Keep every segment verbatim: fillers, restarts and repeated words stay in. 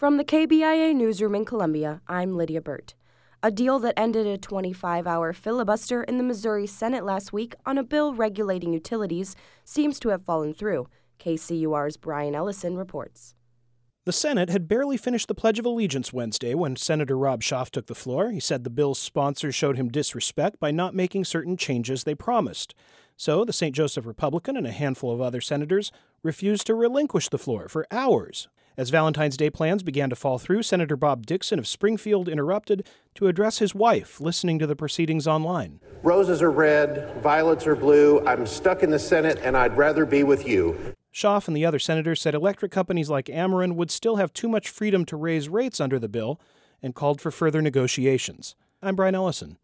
From the K B I A newsroom in Columbia, I'm Lydia Burt. A deal that ended a twenty-five hour filibuster in the Missouri Senate last week on a bill regulating utilities seems to have fallen through. K C U R's Brian Ellison reports. The Senate had barely finished the Pledge of Allegiance Wednesday when Senator Rob Schaaf took the floor. He said the bill's sponsors showed him disrespect by not making certain changes they promised. So the Saint Joseph Republican and a handful of other senators refused to relinquish the floor for hours. As Valentine's Day plans began to fall through, Senator Bob Dixon of Springfield interrupted to address his wife, listening to the proceedings online. Roses are red, violets are blue. I'm stuck in the Senate, and I'd rather be with you. Schaaf and the other senators said electric companies like Ameren would still have too much freedom to raise rates under the bill and called for further negotiations. I'm Brian Ellison.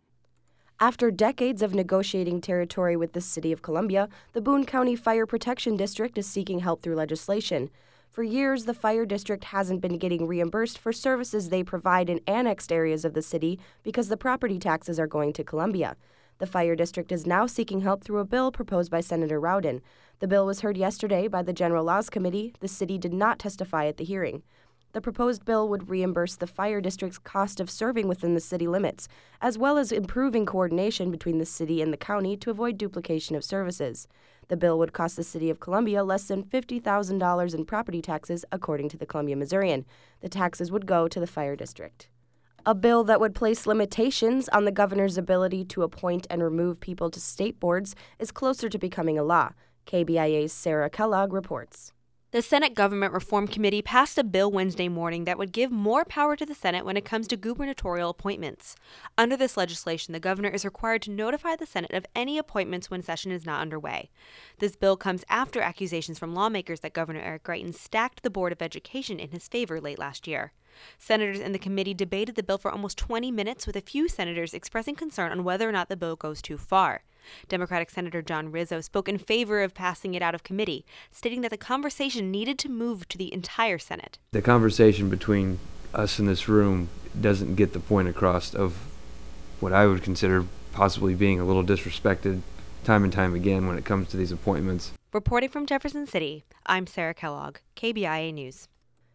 After decades of negotiating territory with the City of Columbia, the Boone County Fire Protection District is seeking help through legislation. For years, the fire district hasn't been getting reimbursed for services they provide in annexed areas of the city because the property taxes are going to Columbia. The fire district is now seeking help through a bill proposed by Senator Rowden. The bill was heard yesterday by the General Laws Committee. The city did not testify at the hearing. The proposed bill would reimburse the fire district's cost of serving within the city limits, as well as improving coordination between the city and the county to avoid duplication of services. The bill would cost the City of Columbia less than fifty thousand dollars in property taxes, according to the Columbia Missourian. The taxes would go to the fire district. A bill that would place limitations on the governor's ability to appoint and remove people to state boards is closer to becoming a law. K B I A's Sarah Kellogg reports. The Senate Government Reform Committee passed a bill Wednesday morning that would give more power to the Senate when it comes to gubernatorial appointments. Under this legislation, the governor is required to notify the Senate of any appointments when session is not underway. This bill comes after accusations from lawmakers that Governor Eric Greitens stacked the Board of Education in his favor late last year. Senators in the committee debated the bill for almost twenty minutes, with a few senators expressing concern on whether or not the bill goes too far. Democratic Senator John Rizzo spoke in favor of passing it out of committee, stating that the conversation needed to move to the entire Senate. The conversation between us in this room doesn't get the point across of what I would consider possibly being a little disrespected time and time again when it comes to these appointments. Reporting from Jefferson City, I'm Sarah Kellogg, K B I A News.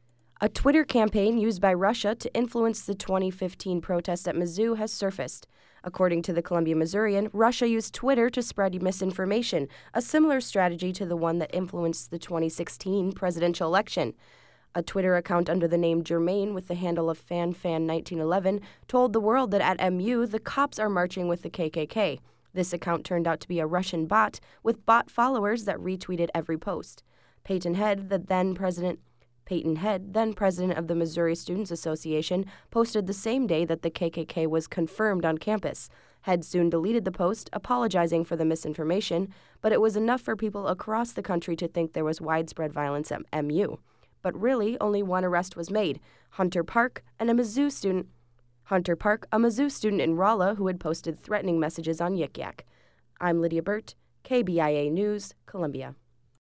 A Twitter campaign used by Russia to influence the twenty fifteen protests at Mizzou has surfaced. According to the Columbia Missourian, Russia used Twitter to spread misinformation, a similar strategy to the one that influenced the twenty sixteen presidential election. A Twitter account under the name Germain with the handle of FanFan nineteen eleven told the world that at M U the cops are marching with the K K K. This account turned out to be a Russian bot with bot followers that retweeted every post. Peyton Head, the then president Peyton Head, then president of the Missouri Students Association, posted the same day that the K K K was confirmed on campus. Head soon deleted the post, apologizing for the misinformation, but it was enough for people across the country to think there was widespread violence at M U. But really, only one arrest was made, Hunter Park, and a Mizzou student. Hunter Park, a Mizzou student in Rolla who had posted threatening messages on Yik Yak. I'm Lydia Burt, K B I A News, Columbia.